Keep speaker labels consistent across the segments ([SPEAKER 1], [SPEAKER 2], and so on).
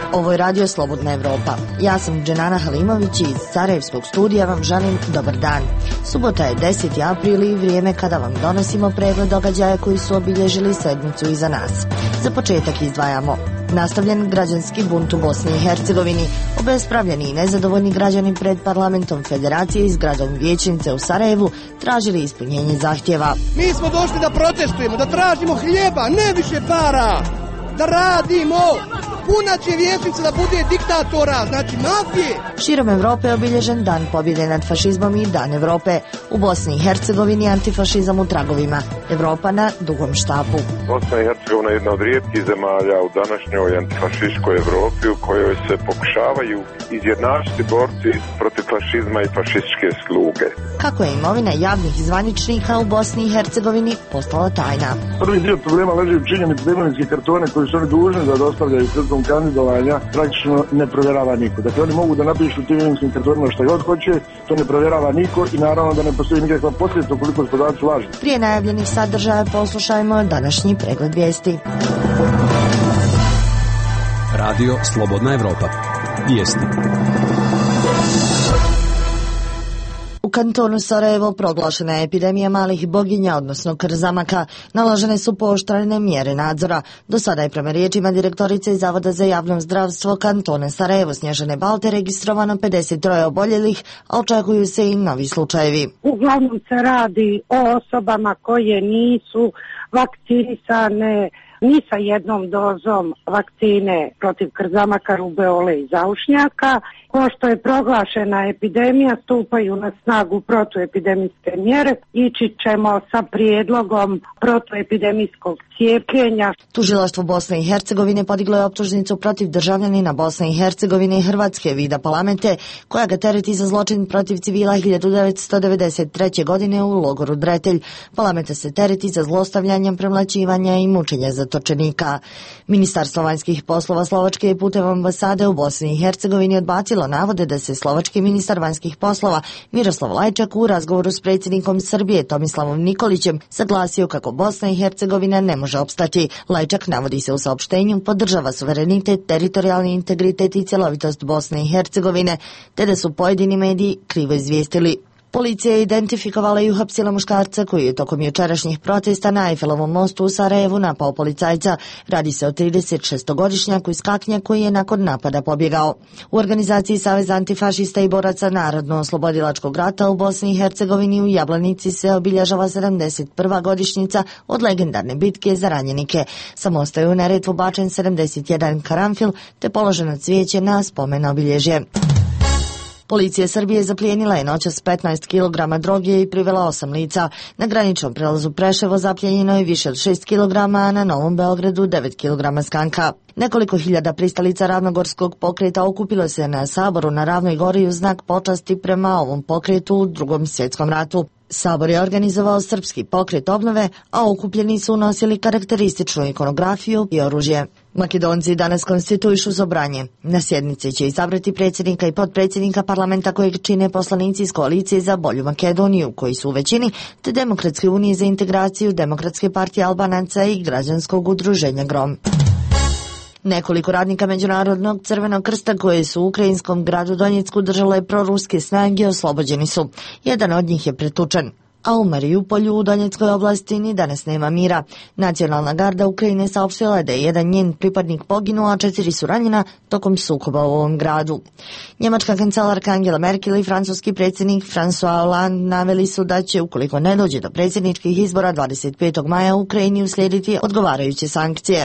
[SPEAKER 1] Ovo je Radio Slobodna Evropa. Ja sam Dženana Halimović i iz Sarajevskog studija vam želim dobar dan. Subota je 10. april i vrijeme kada vam donosimo pregled događaja koji su obilježili sedmicu iza nas. Za početak izdvajamo nastavljen građanski bunt u Bosni i Hercegovini, obespravljeni i nezadovoljni građani pred parlamentom Federacije i zgradom vijećnice u Sarajevu tražili ispunjenje zahtjeva.
[SPEAKER 2] Mi smo došli da protestujemo, da tražimo hljeba, ne više para, da radimo. Puna će vijećnica da bude diktatora, znači mafije.
[SPEAKER 1] Širom Evrope je obilježen Dan pobjede nad fašizmom i Dan Evrope. U Bosni i Hercegovini antifašizam u tragovima. Evropa na dugom štapu.
[SPEAKER 3] Bosna i Hercegovina je jedna od rijetkih zemalja u današnjoj antifašističkoj Evropi u kojoj se pokušavaju izjednačiti borci protiv fašizma i fašističke sluge.
[SPEAKER 1] Kako je imovina javnih zvaničnika u Bosni i Hercegovini postala tajna?
[SPEAKER 4] Prvi dio problema leži u činjenici da imovinske kartone koji su oni dužni da dostavljaju prilikom kandidovanja praktično ne provjerava niko. Dakle, oni mogu da napišu tim imovinskim kartonima što god hoće, to ne provjerava niko i naravno da ne postoji nikakva posljedica ukoliko su podaci lažni.
[SPEAKER 1] Prije najavljenih sadržaja poslušajmo današnji pregled vijesti.
[SPEAKER 5] Radio Slobodna Evropa. Vijesti.
[SPEAKER 1] U kantonu Sarajevo proglašena je epidemija malih boginja, odnosno krzamaka. Naložene su pooštrene mjere nadzora. Do sada je prema riječima direktorice Zavoda za javno zdravstvo kantona Sarajevo Snježane Balte registrovano 53 oboljelih, a očekuju se i novi slučajevi.
[SPEAKER 6] Uglavnom se radi o osobama koje nisu vakcinisane ni sa jednom dozom vakcine protiv krzamaka, rubeole i zaušnjaka. Pošto je proglašena epidemija, stupaju na snagu protuepidemijske mjere. Ići ćemo sa prijedlogom protuepidemijskog cijepljenja.
[SPEAKER 1] Tužilaštvo Bosne i Hercegovine podiglo je optužnicu protiv državljanina Bosne i Hercegovine i Hrvatske Vida Palamete, koja ga tereti za zločin protiv civila 1993. godine u logoru Dretelj. Palamete se tereti za zlostavljanje, premlaćivanja i mučenja zatočenika. Ministarstvo vanjskih poslova Slovačke je putem ambasade u Bosni i Hercegovini odbacilo navode da se slovački ministar vanjskih poslova Miroslav Lajčak u razgovoru s predsjednikom Srbije Tomislavom Nikolićem saglasio kako Bosna i Hercegovina ne može opstati. Lajčak, navodi se u saopštenju, podržava suverenitet, teritorijalni integritet i cjelovitost Bosne i Hercegovine, te da su pojedini mediji krivo izvijestili. Policija je identifikovala i uhapsila muškarca koji je tokom jučerašnjih protesta na Eiffelovom mostu u Sarajevu napao policajca. Radi se o 36-godišnjaku iz Kaknja koji je nakon napada pobjegao. U organizaciji Saveza antifašista i boraca Narodno-oslobodilačkog rata u Bosni i Hercegovini u Jablanici se obilježava 71. godišnjica od legendarne bitke za ranjenike. Sa mosta je u Neretvu bačen 71 karanfil te položeno cvijeće na spomen obilježje. Policija Srbije zaplijenila je noćas 15 kg droge i privela 8 lica. Na graničnom prelazu Preševo zaplijenjeno je više od 6 kg, a na Novom Beogradu 9 kg skanka. Nekoliko hiljada pristalica Ravnogorskog pokreta okupilo se na Saboru na Ravnoj Gori u znak počasti prema ovom pokretu u Drugom svjetskom ratu. Sabor je organizovao srpski pokret obnove, a okupljeni su nosili karakterističnu ikonografiju i oružje. Makedonci danas konstituišu Zobranje. Na sjednici će izabrati predsjednika i potpredsjednika parlamenta kojeg čine poslanici iz koalicije za bolju Makedoniju, koji su u većini, te Demokratske unije za integraciju, Demokratske partije Albanaca i građanskog udruženja Grom. Nekoliko radnika Međunarodnog Crvenog krsta koje su u ukrajinskom gradu Donjecku držale proruske snage oslobođeni su. Jedan od njih je pretučen. A u Mariupolju u Donjeckoj oblasti ni danas nema mira. Nacionalna garda Ukrajine saopštila je da je jedan njen pripadnik poginuo, a 4 su ranjena tokom sukoba u ovom gradu. Njemačka kancelarka Angela Merkel i francuski predsjednik François Hollande naveli su da će, ukoliko ne dođe do predsjedničkih izbora 25. maja, u Ukrajini uslijediti odgovarajuće sankcije.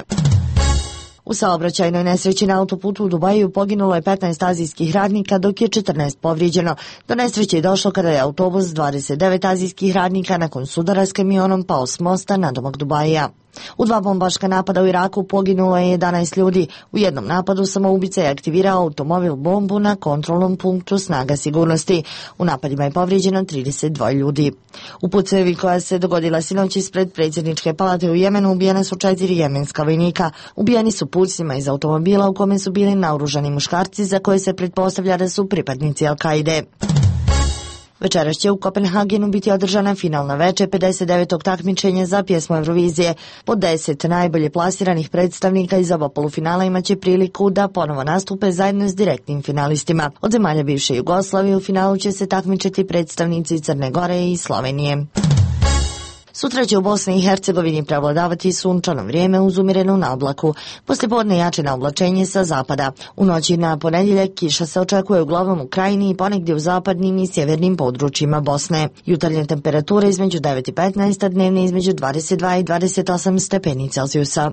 [SPEAKER 1] U saobraćajnoj nesreći na autoputu u Dubaju poginulo je 15 azijskih radnika, dok je 14 povrijeđeno. Do nesreće je došlo kada je autobus 29 azijskih radnika nakon sudara s kamionom pao s mosta nadomak Dubaija. U 2 bombaška napada u Iraku poginulo je 11 ljudi. U jednom napadu samoubica je aktivirao automobil bombu na kontrolnom punktu snaga sigurnosti. U napadima je povrijeđeno 32 ljudi. U pucevi koja se dogodila sinoć ispred predsjedničke palate u Jemenu ubijena su 4 jemenska vojnika. Ubijeni su pucima iz automobila u kome su bili naoružani muškarci za koje se pretpostavlja da su pripadnici Al-Kaide. Večeras će u Kopenhagenu biti održana finalna veče 59. takmičenja za pjesmu Eurovizije. Po 10 najbolje plasiranih predstavnika iz oba polufinala imaće priliku da ponovo nastupe zajedno s direktnim finalistima. Od zemalja bivše Jugoslavije u finalu će se takmičiti predstavnici Crne Gore i Slovenije. Sutra će u Bosni i Hercegovini prevladavati sunčano vrijeme uz umjerenu naoblaku. Poslijepodne jače naoblačenje sa zapada. U noći na ponedjeljak kiša se očekuje uglavnom u Krajini i ponegdje u zapadnim i sjevernim područjima Bosne. Jutarnje temperature između 9 i 15, a dnevne između 22 i 28 stepeni Celzijusa.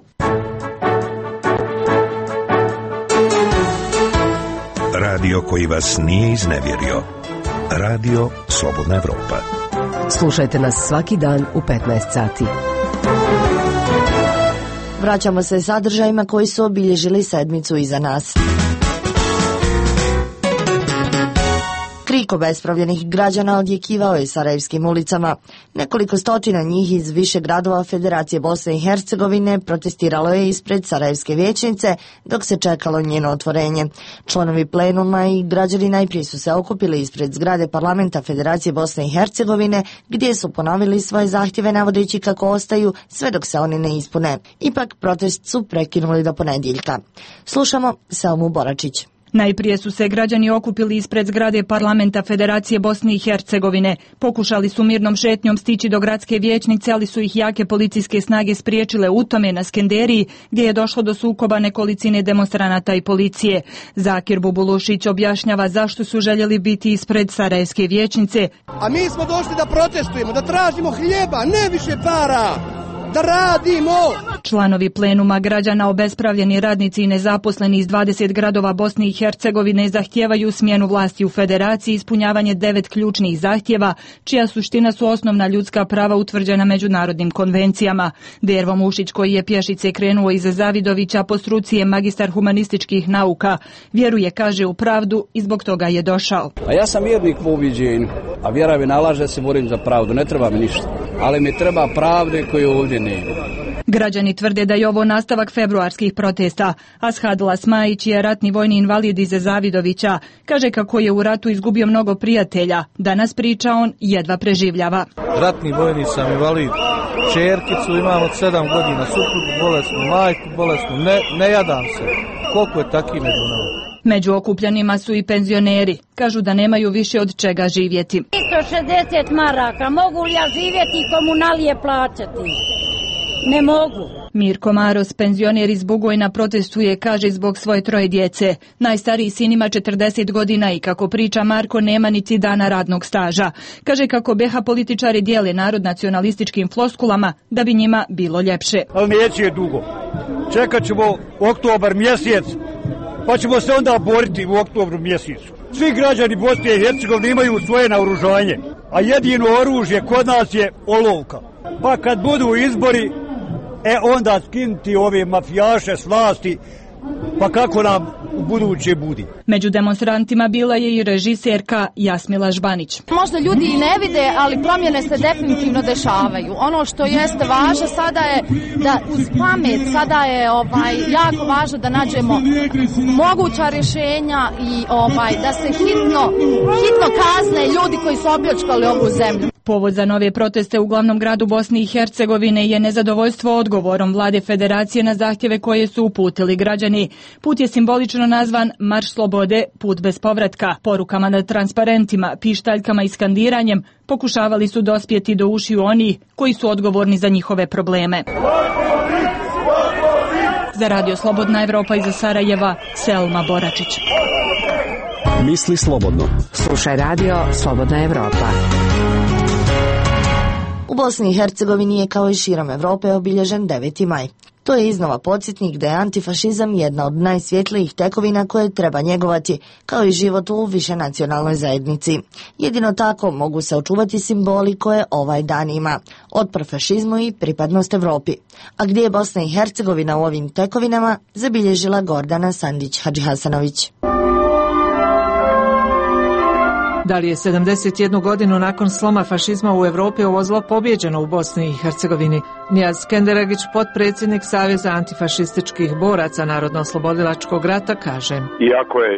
[SPEAKER 7] Radio koji vas nije iznevjerio. Radio Slobodna Evropa.
[SPEAKER 8] Slušajte nas svaki dan u 15 sati.
[SPEAKER 1] Vraćamo se sadržajima koji su obilježili sedmicu iza nas. Krik obespravljenih građana odjekivao je sarajevskim ulicama. Nekoliko stotina njih iz više gradova Federacije Bosne i Hercegovine protestiralo je ispred sarajevske vijećnice dok se čekalo njeno otvorenje. Članovi plenuma i građani najprije su se okupili ispred zgrade parlamenta Federacije Bosne i Hercegovine gdje su ponovili svoje zahtjeve navodeći kako ostaju sve dok se oni ne ispune. Ipak protest su prekinuli do ponedjeljka. Slušamo Selmu Boračić.
[SPEAKER 9] Najprije su se građani okupili ispred zgrade parlamenta Federacije Bosne i Hercegovine. Pokušali su mirnom šetnjom stići do gradske vijećnice, ali su ih jake policijske snage spriječile u tome na Skenderiji, gdje je došlo do sukoba nekolicine demonstranata i policije. Zakir Bubulušić objašnjava zašto su željeli biti ispred sarajevske vijećnice.
[SPEAKER 2] A mi smo došli da protestujemo, da tražimo hljeba, ne više para. Da radimo!
[SPEAKER 9] Članovi plenuma građana, obespravljeni radnici i nezaposleni iz 20 gradova Bosne i Hercegovine zahtijevaju smjenu vlasti u federaciji, ispunjavanje 9 ključnih zahtjeva, čija suština su osnovna ljudska prava utvrđena međunarodnim konvencijama. Dervo Mušić, koji je pješice krenuo iz Zavidovića, po struci je magistar humanističkih nauka. Vjeruje, kaže, u pravdu i zbog toga je došao.
[SPEAKER 10] A ja sam vjernik po uviđenju, a vjera mi nalaže da se borim za pravdu, ne treba mi ništa, ali mi treba pravde koju ovdje nema.
[SPEAKER 9] Građani tvrde da je ovo nastavak februarskih protesta. Ashad Lasmajić je ratni vojni invalid iz Zavidovića. Kaže kako je u ratu izgubio mnogo prijatelja. Danas, priča on, jedva preživljava.
[SPEAKER 11] Ratni vojni sam invalid. Čerkicu imam od 7 godina, suprugu bolesnu, majku bolesnu, ne jadam se. Koliko je taki nedunao?
[SPEAKER 9] Među okupljanima su i penzioneri. Kažu da nemaju više od čega živjeti.
[SPEAKER 12] 360 maraka, mogu li ja živjeti i komunalije plaćati? Ne mogu.
[SPEAKER 9] Mirko Maros, penzioner iz Bugojna, protestuje, kaže, zbog svoje 3 djece. Najstariji sin ima 40 godina i, kako priča Marko, nema niti dana radnog staža. Kaže kako BH političari dijele narod nacionalističkim floskulama da bi njima bilo ljepše.
[SPEAKER 13] Ali neće dugo. Čekat ćemo oktobar mjesec, pa ćemo se onda boriti u oktobru mjesecu. Svi građani Bosne i Hercegovine imaju svoje naoružanje, a jedino oružje kod nas je olovka. Pa kad budu izbori, onda skinuti ove mafijaše s vlasti, pa kako nam u buduće budi.
[SPEAKER 9] Među demonstrantima bila je i režiserka Jasmila Žbanić.
[SPEAKER 14] Možda ljudi i ne vide, ali promjene se definitivno dešavaju. Ono što jeste važno sada je da uz pamet, sada je jako važno da nađemo moguća rješenja i da se hitno kazne ljudi koji su opljačkali ovu zemlju.
[SPEAKER 9] Povod za nove proteste u glavnom gradu Bosne i Hercegovine je nezadovoljstvo odgovorom vlade federacije na zahtjeve koje su uputili građani. Put je simbolično nazvan Marš slobode, put bez povratka. Porukama na transparentima, pištaljkama i skandiranjem pokušavali su dospjeti do ušiju oni koji su odgovorni za njihove probleme. Za Radio Slobodna Evropa iz Sarajeva, Selma Boračić.
[SPEAKER 5] Misli slobodno.
[SPEAKER 8] Slušaj Radio Slobodna Evropa.
[SPEAKER 1] U Bosni i Hercegovini je kao i širom Evrope obilježen 9. maj. To je iznova podsjetnik da je antifašizam jedna od najsvjetlijih tekovina koje treba njegovati, kao i život u višenacionalnoj zajednici. Jedino tako mogu se očuvati simboli koje ovaj dan ima, otpor fašizmu i pripadnost Evropi. A gdje je Bosna i Hercegovina u ovim tekovinama, zabilježila Gordana Sandić-Hadžihasanović.
[SPEAKER 15] Da li je 71 godinu nakon sloma fašizma u Europi ovo zlo pobjeđeno u Bosni i Hercegovini? Nijaz Skenderagić, potpredsjednik Saveza antifašističkih boraca Narodno-oslobodilačkog rata, kaže:
[SPEAKER 3] Iako je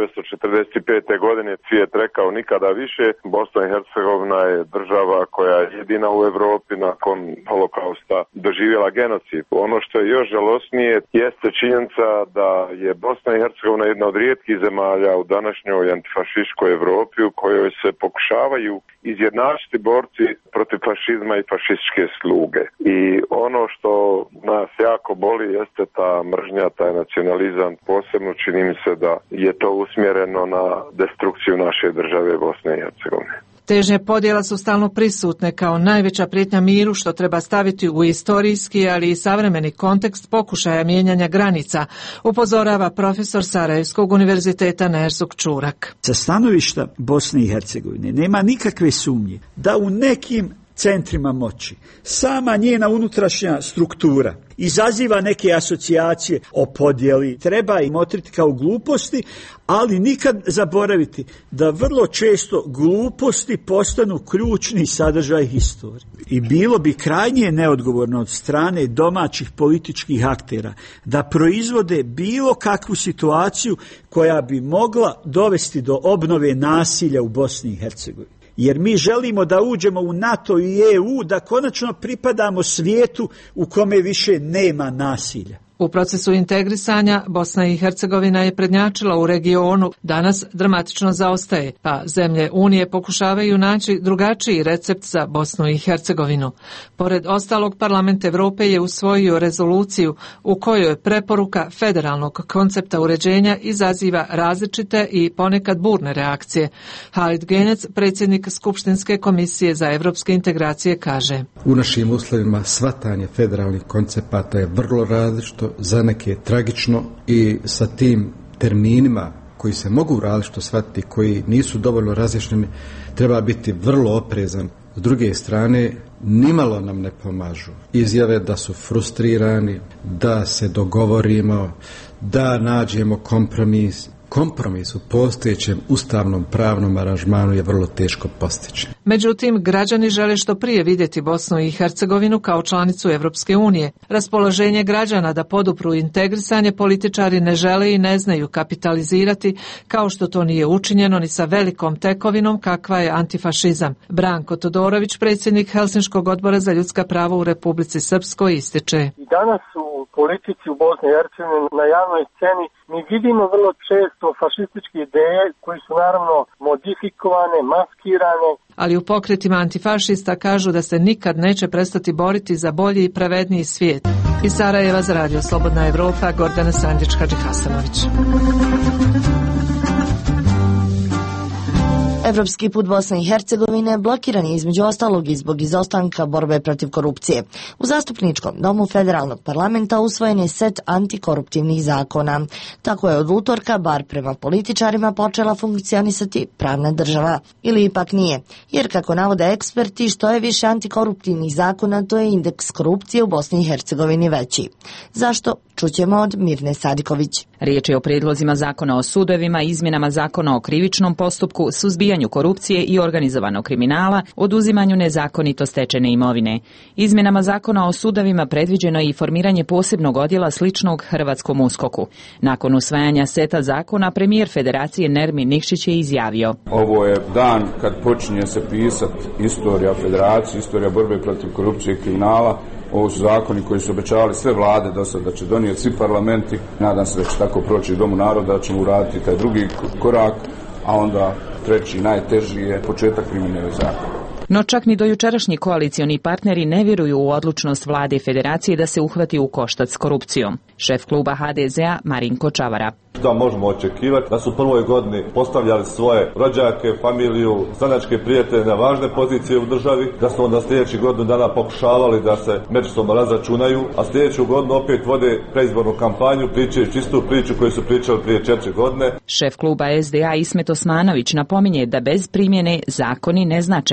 [SPEAKER 3] 1945. godine cvijet rekao nikada više, Bosna i Hercegovina je država koja je jedina u Europi nakon holokausta doživjela genocid. Ono što je još žalosnije jeste činjenica da je Bosna i Hercegovina jedna od rijetkih zemalja u današnjoj antifašističkoj Europi u kojoj se pokušavaju izjednačiti borci protiv fašizma i fašističke sluge. I ono što nas jako boli jeste ta mržnja, taj nacionalizam. Posebno čini mi se da je to usmjereno na destrukciju naše države Bosne i Hercegovine.
[SPEAKER 15] Težnje podjela su stalno prisutne kao najveća prijetnja miru što treba staviti u istorijski, ali i savremeni kontekst pokušaja mijenjanja granica, upozorava profesor Sarajevskog univerziteta Nerzuk Čurak.
[SPEAKER 16] Sa stanovišta Bosne i Hercegovine nema nikakve sumnje da u nekim centrima moći sama njena unutrašnja struktura izaziva neke asocijacije o podjeli. Treba im motriti kao gluposti, ali nikad zaboraviti da vrlo često gluposti postanu ključni sadržaj historije. I bilo bi krajnje neodgovorno od strane domaćih političkih aktera da proizvode bilo kakvu situaciju koja bi mogla dovesti do obnove nasilja u Bosni i Hercegovini. Jer mi želimo da uđemo u NATO i EU, da konačno pripadamo svijetu u kome više nema nasilja.
[SPEAKER 15] U procesu integrisanja Bosna i Hercegovina je prednjačila u regionu, danas dramatično zaostaje, pa zemlje Unije pokušavaju naći drugačiji recept za Bosnu i Hercegovinu. Pored ostalog, Parlament Evrope je usvojio rezoluciju u kojoj preporuka federalnog koncepta uređenja izaziva različite i ponekad burne reakcije. Halid Genec, predsjednik Skupštinske komisije za evropske integracije, kaže:
[SPEAKER 17] U našim uslovima shvatanje federalnih koncepata je vrlo različito, za neke tragično i sa tim terminima koji se mogu različito shvatiti, koji nisu dovoljno razjašnjeni, treba biti vrlo oprezan. S druge strane, nimalo nam ne pomažu izjave da su frustrirani, da se dogovorimo, da nađemo kompromis. Kompromis u postojećem ustavnom pravnom aranžmanu je vrlo teško postići.
[SPEAKER 15] Međutim, građani žele što prije vidjeti Bosnu i Hercegovinu kao članicu Evropske unije. Raspoloženje građana da podupru integrisanje političari ne žele i ne znaju kapitalizirati, kao što to nije učinjeno ni sa velikom tekovinom kakva je antifašizam. Branko Todorović, predsjednik Helsinškog odbora za ljudska prava u Republici Srpskoj, ističe:
[SPEAKER 18] I danas u politici u Bosni i Hercegovini na javnoj sceni mi vidimo vrlo često fašističke ideje koje su naravno modifikovane, maskirane.
[SPEAKER 15] Ali u pokretima antifašista kažu da se nikad neće prestati boriti za bolji i pravedniji svijet. Iz Sarajeva za Radio Slobodna Evropa, Gordana Sandić-Hadžihasanović.
[SPEAKER 1] Evropski put Bosne i Hercegovine blokiran je između ostalog i zbog izostanka borbe protiv korupcije. U zastupničkom domu federalnog parlamenta usvojen je set antikoruptivnih zakona. Tako je od utorka, bar prema političarima, počela funkcionisati pravna država. Ili ipak nije, jer kako navode eksperti, što je više antikoruptivnih zakona, to je indeks korupcije u Bosni i Hercegovini veći. Zašto? Čućemo od Mirne Sadiković.
[SPEAKER 19] Riječ je o prijedlozima zakona o sudovima, izmjenama zakona o krivičnom postupku, suzbijanju korupcije i organizovanog kriminala, oduzimanju nezakonito stečene imovine. Izmjenama zakona o sudovima predviđeno je i formiranje posebnog odjela sličnog hrvatskom USKOK-u. Nakon usvajanja seta zakona, premijer Federacije Nermin Nikšić je izjavio:
[SPEAKER 20] Ovo je dan kad počinje se pisati istorija Federacije, istorija borbe protiv korupcije i kriminala. Ovo su zakoni koji su obećavali sve vlade do sada da će donijeti svi parlamenti. Nadam se da će tako proći u Domu naroda, da ćemo uraditi taj drugi korak, a onda treći, najteži je početak primjene ovih zakona.
[SPEAKER 19] No čak ni dojučerašnji koalicioni partneri ne vjeruju u odlučnost vlade i federacije da se uhvati u koštac s korupcijom. Šef kluba HDZ-a Marinko Čavara:
[SPEAKER 21] Da možemo očekivati da su u prvoj godini postavljali svoje rođake, familiju, stranačke prijatelje na važne pozicije u državi, da su onda sljedećih godinu dana pokušavali da se međusobno razračunaju, a sljedeću godinu opet vode predizbornu kampanju, pričajući istu priču koju su pričali prije 4 godine.
[SPEAKER 19] Šef kluba SDA Ismet Osmanović napominje da bez primjene zakoni ne znače mnogo.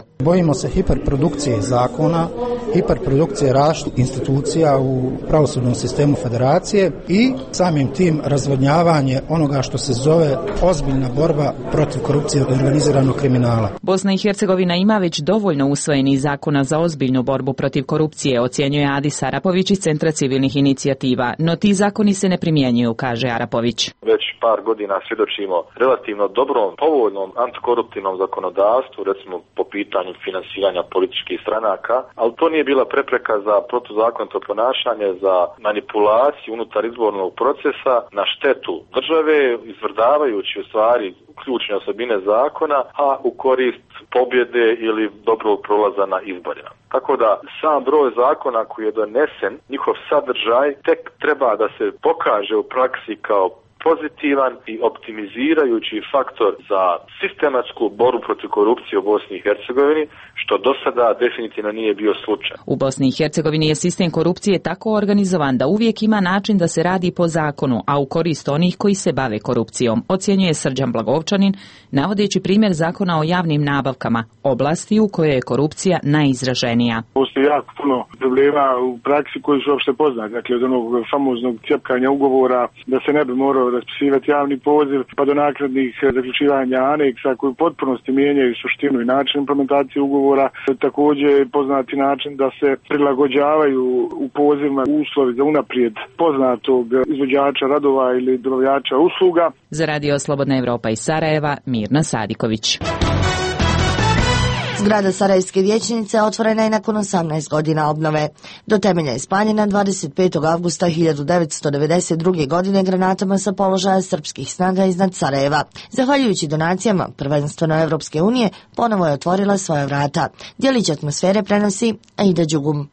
[SPEAKER 4] Bojimo se hiperprodukcije zakona, hiperprodukcije različitih institucija u pravosudnom sistemu federacije i samim tim razvodnjavanje onoga što se zove ozbiljna borba protiv korupcije i organiziranog kriminala.
[SPEAKER 19] Bosna i Hercegovina ima već dovoljno usvojenih zakona za ozbiljnu borbu protiv korupcije, ocjenjuje Adis Arapović iz Centra civilnih inicijativa, no ti zakoni se ne primjenjuju, kaže Arapović.
[SPEAKER 22] Već par godina svjedočimo relativno dobrom, povoljnom antikoruptivnom zakonodavstvu, recimo po pitanju finansiranja političkih stranaka, ali to nije bila prepreka za protuzakonito ponašanje, za manipulaciju unutar izbornog procesa na štetu države, izvrdavajući u stvari ključne osobine zakona, a u korist pobjede ili dobrog prolaza na izborima. Tako da sam broj zakona koji je donesen, njihov sadržaj tek treba da se pokaže u praksi kao pozitivan i optimizirajući faktor za sistematsku borbu protiv korupcije u Bosni i Hercegovini, što do sada definitivno nije bio slučaj.
[SPEAKER 19] U Bosni i Hercegovini je sistem korupcije tako organizovan da uvijek ima način da se radi po zakonu, a u korist onih koji se bave korupcijom, ocjenjuje Srđan Blagovčanin, navodeći primjer zakona o javnim nabavkama, oblasti u kojoj je korupcija najizraženija.
[SPEAKER 23] Postoji jako puno problema u praksi koji su uopšte poznati, dakle od onog famoznog cjepkanja ugovora da se ne bi morao raspisivati javni poziv, pa do naknadnih zaključivanja aneksa koji u potpunosti mijenjaju suštinu i način implementacije ugovora. Također je poznati način da se prilagođavaju u pozivima uslovi za unaprijed poznatog izvođača radova ili dobavljača usluga.
[SPEAKER 19] Za Radio Slobodna Evropa iz Sarajeva, Mirna Sadiković.
[SPEAKER 1] Zgrada Sarajevske vijećnice otvorena je nakon 18 godina obnove. Do temelja je spaljena 25. avgusta 1992. godine granatama sa položaja srpskih snaga iznad Sarajeva. Zahvaljujući donacijama, prvenstveno Evropske unije, ponovo je otvorila svoja vrata. Djelić atmosfere prenosi Aida Đugum.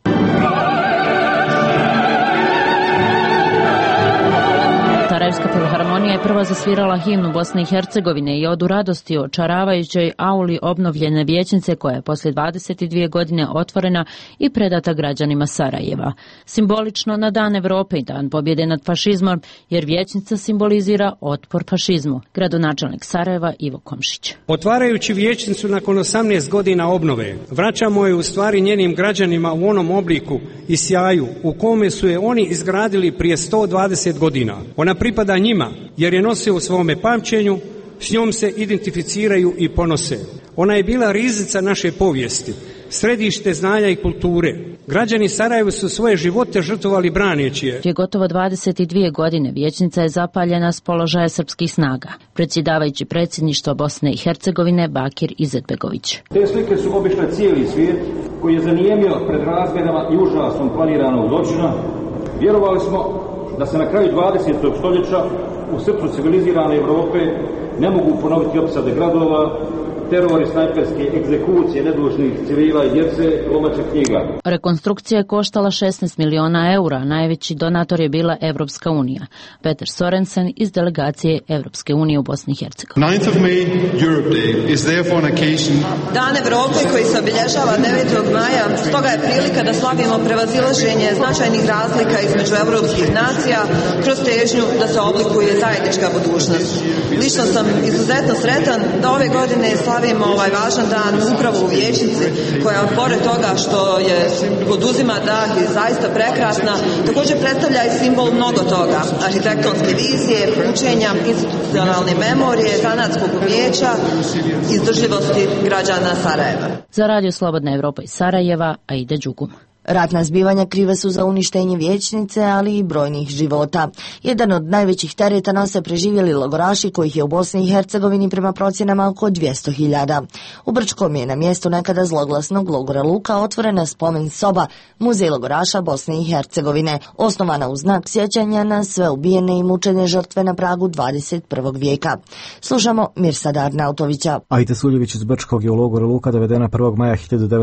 [SPEAKER 24] Sarajevska filharmonija je prva zasvirala himnu Bosne i Hercegovine i odu radosti očaravajućoj auli obnovljene vijećnice koja je poslije 22 godine otvorena i predata građanima Sarajeva. Simbolično na Dan Evrope i Dan pobjede nad fašizmom, jer vijećnica simbolizira otpor fašizmu. Gradonačelnik Sarajeva Ivo Komšić.
[SPEAKER 25] Otvarajući vijećnicu nakon 18 godina obnove, vraćamo je u stvari njenim građanima u onom obliku i sjaju u kome su je oni izgradili prije 120 godina. Ona pripada njima jer je nose u svome pamćenju, s njom se identificiraju i ponose. Ona je bila riznica naše povijesti, središte znanja i kulture. Građani Sarajeva su svoje živote žrtvovali braneći je.
[SPEAKER 24] Prije gotovo 22 godine vijećnica je zapaljena s položaja srpskih snaga. Predsjedavajući predsjedništva Bosne i Hercegovine Bakir Izetbegović.
[SPEAKER 26] Te slike su obišle cijeli svijet koji je zanijemio pred razmjerama i užasom planiranog zločina. Vjerovali smo da se na kraju 20. stoljeća u srcu civilizirane Europe ne mogu ponoviti opsade gradova, teror i snajperske egzekucije nedužnih civila i djece, lomača knjiga.
[SPEAKER 24] Rekonstrukcija je koštala 16 miliona eura, najveći donator je bila Evropska unija. Peter Sorensen iz delegacije Evropske unije u Bosni i Hercegovini.
[SPEAKER 27] 9th of May, Europe Day, is therefore an occasion.
[SPEAKER 28] Dan Evrope koji se obilježava 9. maja, stoga je prilika da slavimo prevazilaženje značajnih razlika između evropskih nacija kroz težnju da se oblikuje zajednička budućnost. Lično sam izuzetno sretan da ove godine slavimo ovaj važan dan upravo u vijećnici koja pored toga što je poduzima dah i zaista prekrasna, također predstavlja i simbol mnogo toga, arhitektonske vizije, učenja, institucionalne memorije, zanatskog umijeća, izdržljivosti građana Sarajeva.
[SPEAKER 24] Za Radio Slobodna Evropa iz Sarajeva, Aida Đugum.
[SPEAKER 1] Ratna zbivanja krive su za uništenje vijećnice, ali i brojnih života. Jedan od najvećih tereta nose preživjeli logoraši, kojih je u Bosni i Hercegovini prema procjenama oko 200.000. U Brčkom je na mjestu nekada zloglasnog logora Luka otvorena spomen soba, Muzej logoraša Bosne i Hercegovine, osnovana u znak sjećanja na sve ubijene i mučene žrtve na pragu 21. vijeka. Slušamo Mirsada Arnautovića.
[SPEAKER 29] Ajta Suljević iz Brčkog je u logor Luka dovedena 1. maja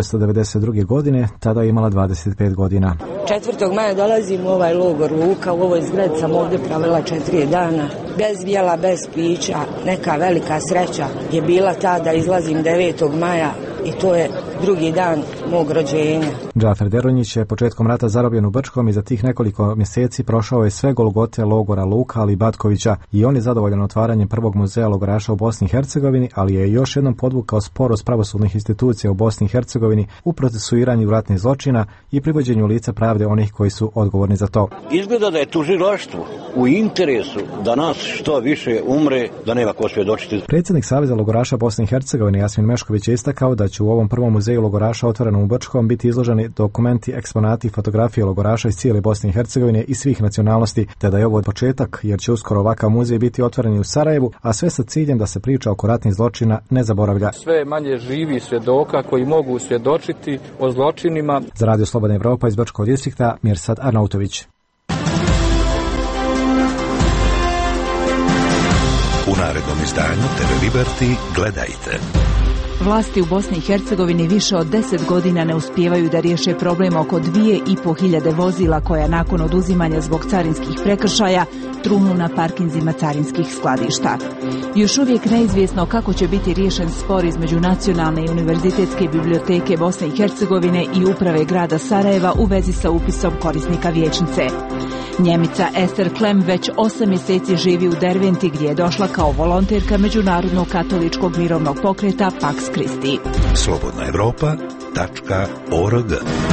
[SPEAKER 29] 1992. godine, tada je imala 25 godina.
[SPEAKER 30] 4. maja dolazim u ovaj logor Luka, u ovoj zgradi sam ovdje pravila 4 dana, bez jela, bez pića. Neka velika sreća je bila ta da izlazim 9. maja i to je drugi dan mog rođenja.
[SPEAKER 29] Džafer Deronjić je početkom rata zarobljen u Brčkom i za tih nekoliko mjeseci prošao je sve golgote logora Luka, ali i Batkovića, i on je zadovoljan otvaranjem prvog muzeja logoraša u Bosni i Hercegovini, ali je još jednom podvukao sporost pravosudnih institucija u Bosni i Hercegovini u procesuiranju ratnih zločina i privođenju lica pravde onih koji su odgovorni za to.
[SPEAKER 2] Izgleda da je tužilaštvo u interesu da nas što više umre, da nema ko svjedočiti.
[SPEAKER 29] Predsjednik Saveza logoraša Bosne i Hercegovine Jasmin Mešković je istakao da će u ovom prvom muzeju logoraša otvorenom u Brčkom biti izloženi dokumenti, eksponati i fotografije logoraša iz cijele Bosne i Hercegovine i svih nacionalnosti, te da je ovo početak jer će uskoro ovakav muzej biti otvoren i u Sarajevu, a sve sa ciljem da se priča oko ratnih zločina ne zaboravlja.
[SPEAKER 5] Sve manje živi svjedoka koji mogu svjedočiti o zločinima.
[SPEAKER 29] Za Radio Slobodna Evropa iz Brčkog distrikta Mirsad Arnautović.
[SPEAKER 6] U narednom izdanju TV Liberty gledajte.
[SPEAKER 7] Vlasti u Bosni i Hercegovini više od 10 godina ne uspijevaju da riješe problem oko 2.500 vozila koja nakon oduzimanja zbog carinskih prekršaja trunu na parkinzima carinskih skladišta. Još uvijek neizvjesno kako će biti riješen spor između Nacionalne i Univerzitetske biblioteke Bosne i Hercegovine i uprave grada Sarajeva u vezi sa upisom korisnika vijećnice. Njemica Ester Klem već 8 mjeseci živi u Derventi gdje je došla kao volonterka Međunarodnog katoličkog mirovnog pokreta Pax Christi.
[SPEAKER 6] Slobodnaevropa.org.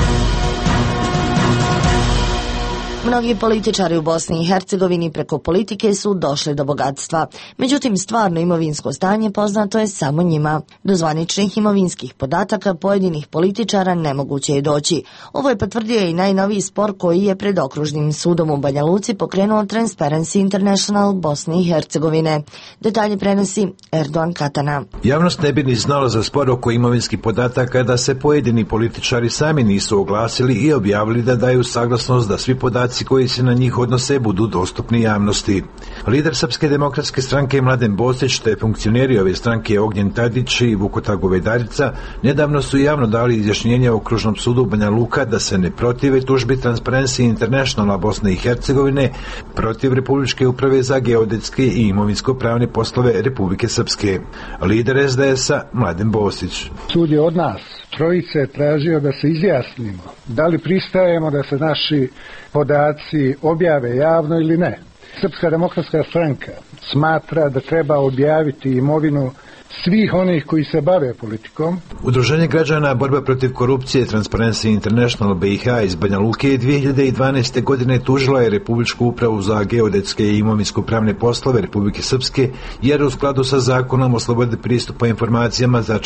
[SPEAKER 1] Mnogi političari u Bosni i Hercegovini preko politike su došli do bogatstva. Međutim, stvarno imovinsko stanje poznato je samo njima. Do zvaničnih imovinskih podataka pojedinih političara nemoguće je doći. Ovo je potvrdio i najnoviji spor koji je pred okružnim sudom u Banja Luci pokrenuo Transparency International Bosne i Hercegovine. Detalje prenosi Erdogan Katana.
[SPEAKER 9] Javnost ne bi ni znala za spor oko imovinskih podataka da se pojedini političari sami nisu oglasili i objavili da daju saglasnost da svi podaci koji se na njih odnose budu dostupni javnosti. Lider Srpske demokratske stranke Mladen Bosić te funkcioneri ove stranke Ognjen Tadić i Vukota Govedarica nedavno su javno dali izjašnjenje o okružnom sudu Banja Luka da se ne protive tužbi Transparency Internationala Bosne i Hercegovine protiv Republičke uprave za geodetske i imovinsko-pravne poslove Republike Srpske. Lider SDS-a Mladen Bosić.
[SPEAKER 10] Sud je od nas trojice tražio da se izjasnimo da li pristajemo da se naši podaci objave javno ili ne. Srpska demokratska stranka smatra da treba objaviti imovinu svih onih koji se bave politikom.
[SPEAKER 9] Udruženje građana Borba protiv korupcije Transparency International BiH iz Banja Luke 2012. godine tužila je Republičku upravu za geodetske i imovinsko-pravne poslove Republike Srpske jer u skladu sa zakonom o slobodi pristupa informacijama za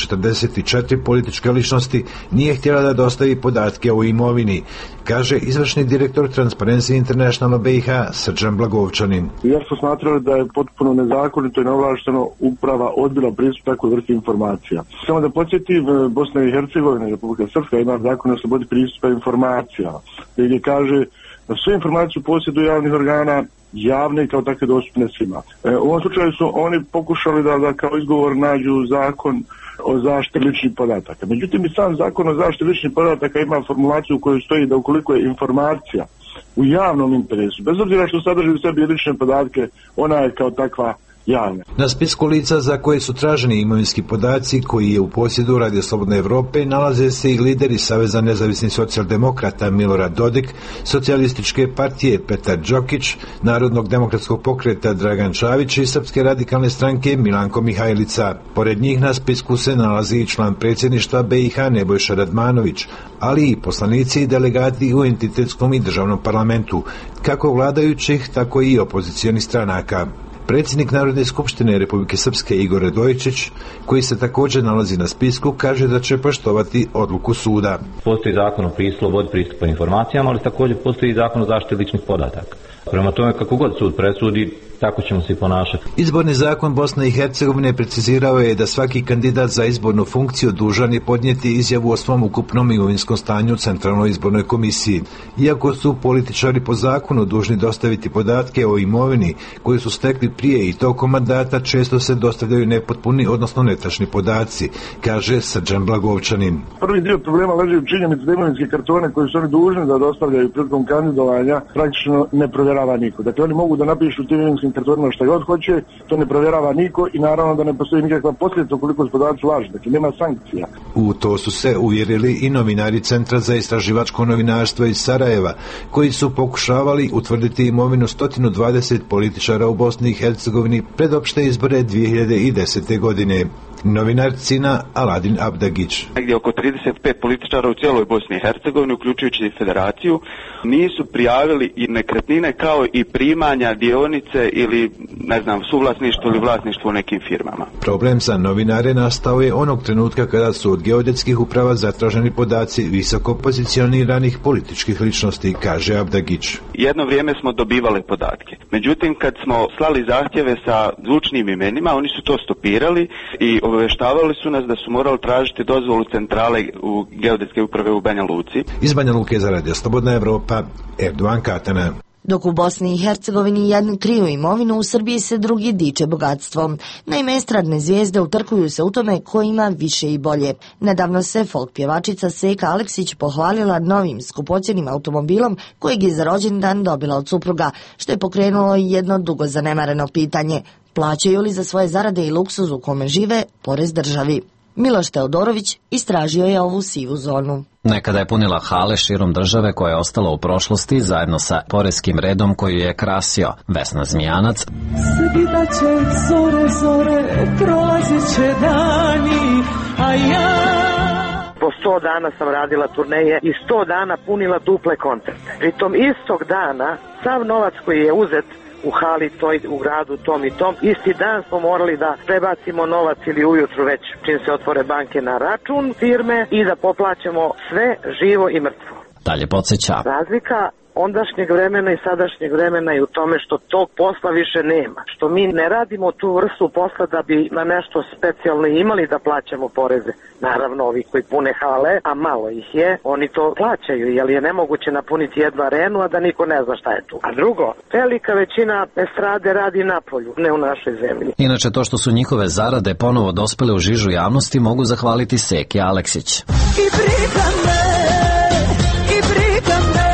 [SPEAKER 9] 44 političke ličnosti nije htjela da dostavi podatke o imovini, kaže izvršni direktor Transparency International BiH Srđan Blagovčanin.
[SPEAKER 23] Jer su smatrali da je potpuno nezakonito i neovlašteno uprava odbila pristup takvoj vrsti informacija. Samo da podsjetim, Bosna i Hercegovina i Republika Srpska ima zakon o slobodi pristupa informacija, gdje kaže da sve informacije u posjedu javnih organa javne i kao takve dostupne svima. U ovom slučaju su oni pokušali da kao izgovor nađu zakon o zaštiti ličnih podataka. Međutim, i sam zakon o zaštiti ličnih podataka ima formulaciju u kojoj stoji da ukoliko je informacija u javnom interesu, bez obzira što sadrži u sebi lične podatke, ona je kao takva javne.
[SPEAKER 9] Na spisku lica za koje su traženi imovinski podaci koji je u posjedu Radio Slobodne Evrope nalaze se i lideri Saveza nezavisnih socijaldemokrata Milorad Dodik, Socijalističke partije Petar Đokić, Narodnog demokratskog pokreta Dragan Čavić i Srpske radikalne stranke Milanko Mihajlica. Pored njih na spisku se nalazi i član predsjedništva BiH Nebojša Radmanović, ali i poslanici i delegati u entitetskom i državnom parlamentu, kako vladajućih, tako i opozicionih stranaka. Predsjednik Narodne skupštine Republike Srpske Igor Radojičić, koji se također nalazi na spisku, kaže da će poštovati odluku suda.
[SPEAKER 11] Postoji zakon o slobodi pristupa informacijama, ali također postoji zakon o zaštiti ličnih podataka. Prema tome, kako god sud presudi, tako ćemo se i ponašati.
[SPEAKER 9] Izborni zakon Bosne i Hercegovine precizirao je da svaki kandidat za izbornu funkciju dužan je podnijeti izjavu o svom ukupnom imovinskom stanju Centralnoj izbornoj komisiji. Iako su političari po zakonu dužni dostaviti podatke o imovini koju su stekli prije i tokom mandata, često se dostavljaju nepotpuni, odnosno netačni podaci, kaže Srđan Blagovčanin.
[SPEAKER 23] Prvi dio problema leži u činjenici da imovinske kartone koje su oni dužni da dostavljaju prilikom kandidovanja praktično ne provjerava niko. Dakle, oni mogu da napišu tim imovinskim raznim teritorima šta god hoće, to ne provjerava niko i naravno da ne postoji nikakva posljedica ukoliko su podaci lažni, dakle nema sankcija.
[SPEAKER 9] U to su se uvjerili i novinari Centra za istraživačko novinarstvo iz Sarajeva, koji su pokušavali utvrditi imovinu 120 političara u Bosni i Hercegovini pred opšte izbore 2010. godine. Novinar Cina Aladin Abdagić.
[SPEAKER 3] Negdje oko 35 političara u cijeloj Bosni i Hercegovini, uključujući i federaciju, nisu prijavili i nekretnine kao i primanja dionice ili, suvlasništvo ili vlasništvo u nekim firmama.
[SPEAKER 9] Problem za novinare nastao je onog trenutka kada su od geodetskih uprava zatraženi podaci visoko pozicioniranih političkih ličnosti, kaže Abdagić.
[SPEAKER 3] Jedno vrijeme smo dobivali podatke. Međutim, kad smo slali zahtjeve sa zvučnim imenima, oni su to stopirali i obavještavali su nas da su morali tražiti dozvolu centrale u geodetske uprave u Banja Luci.
[SPEAKER 9] Iz Banja Luke za Radio Slobodna Evropa, Erdogan Katana.
[SPEAKER 1] Dok u Bosni i Hercegovini jedni kriju imovinu, u Srbiji se drugi diče bogatstvom. Naime, estradne zvijezde utrkuju se u tome ko ima više i bolje. Nedavno se folk pjevačica Seka Aleksić pohvalila novim skupocjenim automobilom kojeg je za rođendan dobila od supruga, što je pokrenulo jedno dugo zanemareno pitanje. Plaćaju li za svoje zarade i luksuz u kome žive porez državi? Miloš Teodorović istražio je ovu sivu zonu.
[SPEAKER 8] Nekada je punila hale širom države koja je ostala u prošlosti zajedno sa poreskim redom koji je krasio. Vesna Zmijanac.
[SPEAKER 12] Svidaće zore, prolazit će dani, a ja...
[SPEAKER 13] Po 100 dana sam radila turneje i 100 dana punila duple koncerte. Pritom istog dana sav novac koji je uzet u hali toj, u gradu tom i tom, isti dan smo morali da prebacimo novac ili ujutru već čim se otvore banke na račun firme i da poplaćamo sve živo i mrtvo.
[SPEAKER 8] Dalje podsjeća.
[SPEAKER 13] Razlika ondašnjeg vremena i sadašnjeg vremena je u tome što tog posla više nema. Što mi ne radimo tu vrstu posla da bi na nešto specijalno imali da plaćamo poreze. Naravno, ovi koji pune hale, a malo ih je, oni to plaćaju, jer je nemoguće napuniti jednu arenu, a da niko ne zna šta je tu. A drugo, velika većina estrade radi napolju, ne u našoj zemlji.
[SPEAKER 8] Inače, to što su njihove zarade ponovo dospele u žižu javnosti mogu zahvaliti Seki Aleksić.
[SPEAKER 12] I briga me, i briga me.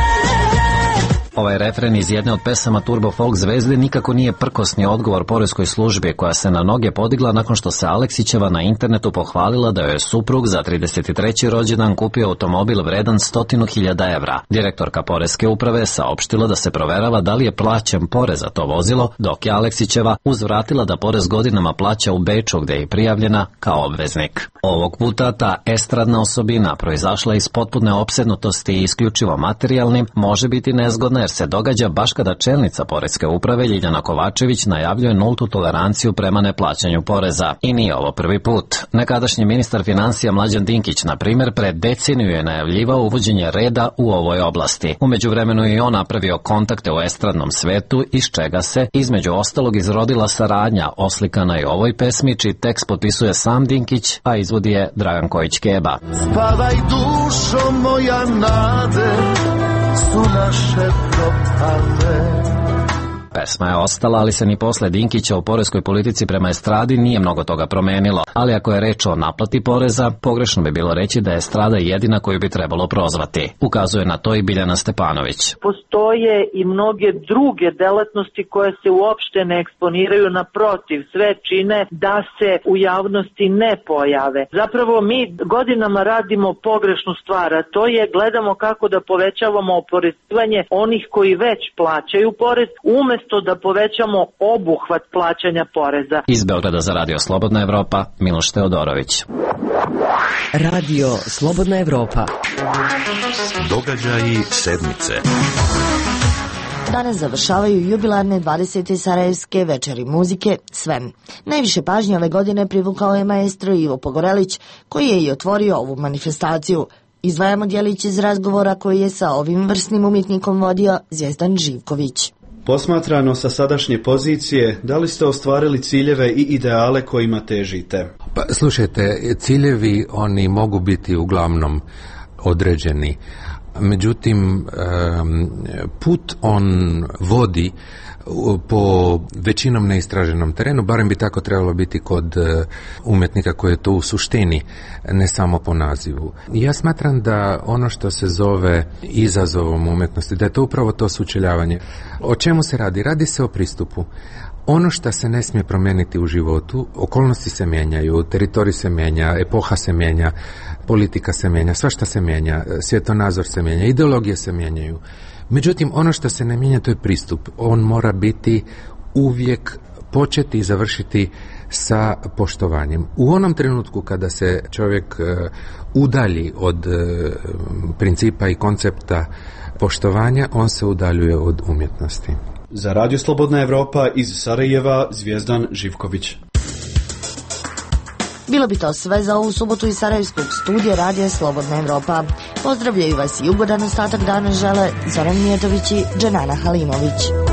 [SPEAKER 8] Ovaj refren iz jedne od pesama Turbo Folk zvezde nikako nije prkosni odgovor poreskoj službi koja se na noge podigla nakon što se Aleksićeva na internetu pohvalila da joj je suprug za 33. rođendan kupio automobil vredan 100.000 evra. Direktorka poreske uprave saopštila da se proverava da li je plaćen porez za to vozilo, dok je Aleksićeva uzvratila da porez godinama plaća u Beču gdje je prijavljena kao obveznik. Ovog puta ta estradna osobina proizašla iz potpune opsednutosti i isključivo materijalnim može biti nezgodna jer se događa baš kada čelnica poreske uprave Ljiljana Kovačević najavljuje nultu toleranciju prema neplaćanju poreza. I nije ovo prvi put. Nekadašnji ministar financija Mlađan Dinkić, na primjer, pred deceniju je najavljivao uvođenje reda u ovoj oblasti. U međuvremenu je on napravio kontakte u estradnom svetu, iz čega se, između ostalog, izrodila saradnja oslikana i ovoj pesmi, čiji tekst potpisuje sam Dinkić, a izvodi je Dragan Kojić-Keba.
[SPEAKER 12] Spavaj dušo moja nade, su naše propale.
[SPEAKER 8] Pesma je ostala, ali se ni posle Dinkića u poreskoj politici prema estradi nije mnogo toga promenilo. Ali ako je reč o naplati poreza, pogrešno bi bilo reći da je estrada jedina koju bi trebalo prozvati. Ukazuje na to i Biljana Stepanović.
[SPEAKER 14] Postoje i mnoge druge delatnosti koje se uopšte ne eksponiraju, naprotiv, sve čine da se u javnosti ne pojave. Zapravo mi godinama radimo pogrešnu stvar, a to je gledamo kako da povećavamo oporezivanje onih koji već plaćaju porez, umjesto da povećamo obuhvat plaćanja poreza.
[SPEAKER 8] Iz Beograda za Radio Slobodna Evropa, Miloš Teodorović.
[SPEAKER 15] Radio Slobodna Evropa.
[SPEAKER 6] Događaji sedmice.
[SPEAKER 1] Danas završavaju jubilarne 20. Sarajevske večeri muzike Svem. Najviše pažnje ove godine privukao je maestro Ivo Pogorelić, koji je i otvorio ovu manifestaciju. Izdvajamo dijelić iz razgovora koji je sa ovim vrsnim umjetnikom vodio Zvjezdan Živković.
[SPEAKER 16] Posmatrano sa sadašnje pozicije, da li ste ostvarili ciljeve i ideale kojima težite?
[SPEAKER 17] Pa, slušajte, ciljevi oni mogu biti uglavnom određeni,
[SPEAKER 4] Međutim, put on vodi po većinom neistraženom terenu, barem bi tako trebalo biti kod umjetnika koji je to u suštini, ne samo po nazivu. Ja smatram da ono što se zove izazovom umjetnosti, da je to upravo to sučeljavanje. O čemu se radi? Radi se o pristupu. Ono što se ne smije promijeniti u životu, okolnosti se mijenjaju, teritorij se mijenja, epoha se mijenja, politika se mijenja, svašta se mijenja, svjetonazor se mijenja, ideologije se mijenjaju. Međutim, ono što se ne mijenja, to je pristup. On mora biti uvijek početi i završiti sa poštovanjem. U onom trenutku kada se čovjek udalji od principa i koncepta poštovanja, on se udaljuje od umjetnosti.
[SPEAKER 16] Za Radio Slobodna Evropa iz Sarajeva, Zvijezdan Živković.
[SPEAKER 1] Bilo bi to sve za ovu subotu iz Sarajevskog studija Radija Slobodna Evropa. Pozdravljaju vas i ugodan ostatak dana žele Zoran Mijetović i Dženana Halimović.